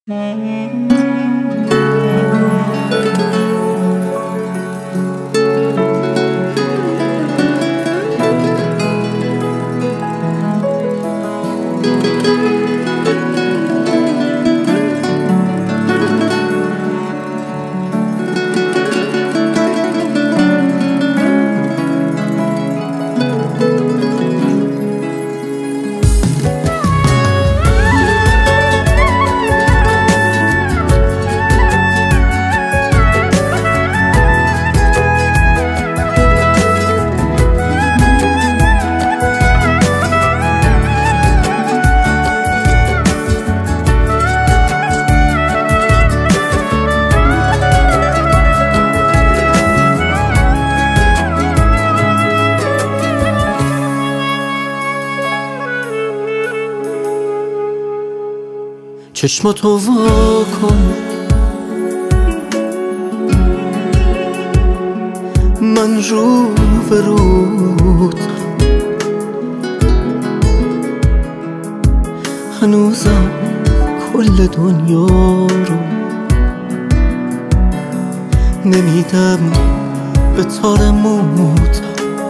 چشماتو وا کن، من رو به رود هنوزم کل دنیا رو نمیدم به تار موت.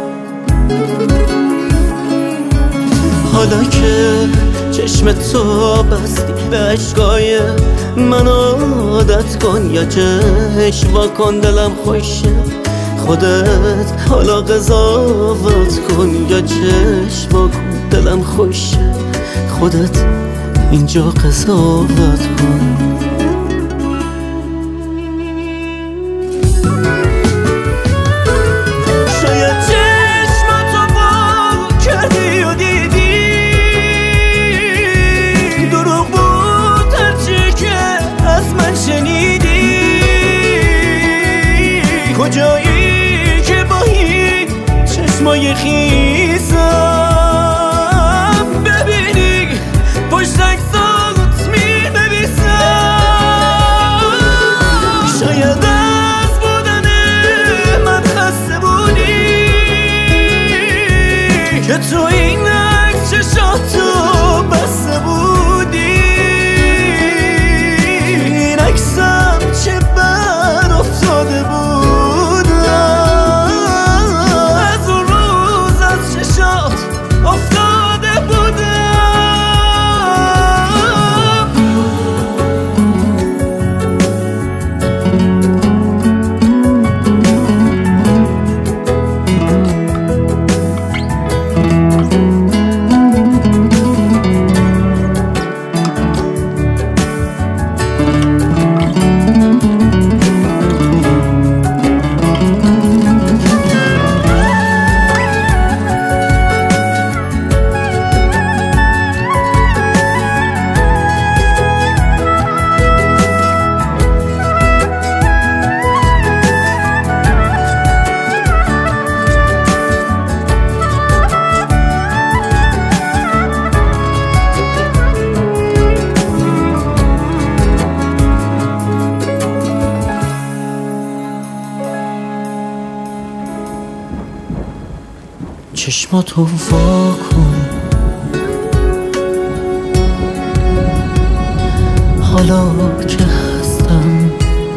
حالا که چشم تو بستی به عشقای من عادت کن، یا چشم وا کن دلم خوشه خودت حالا قضاوت کن، یا چشم وا کن دلم خوشه خودت اینجا قضاوت کن. کجایی که با این چشمای خیزم ببینی پشت عکسات می‌نویسم. شاید از بودن من خسته بودی که تو این عکس چشاتو بسته بودی. این عکسم چه بر افتاده بود چشماتو وا کن، حالا که هستم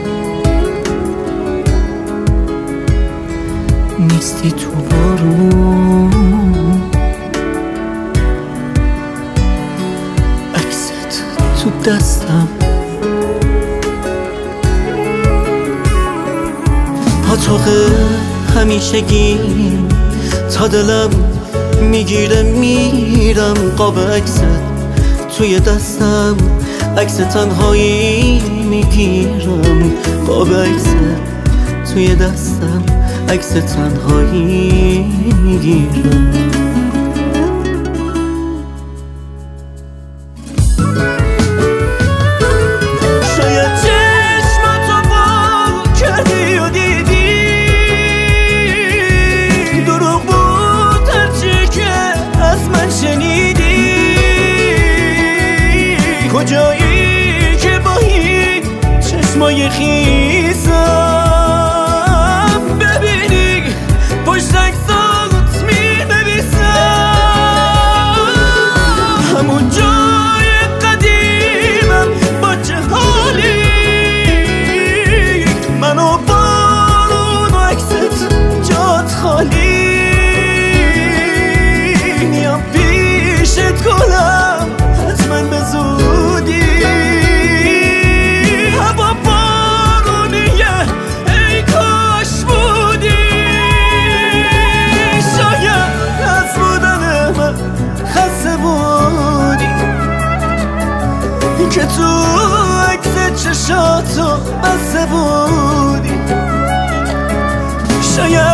نیستی تو بارون، عکست تو دستم پاتوق همیشگی تا دلم میگیره میرم. قاب عکست توی دستم عکس تنهایی میگیرم. قاب عکست توی دستم عکس تنهایی میگیرم. کجایی که با این چشمای خیزم ببینی پشت عکسات می‌نویسم. همون جای قدیمم با چه که تو عکس چشاتو بسته بودی. شاید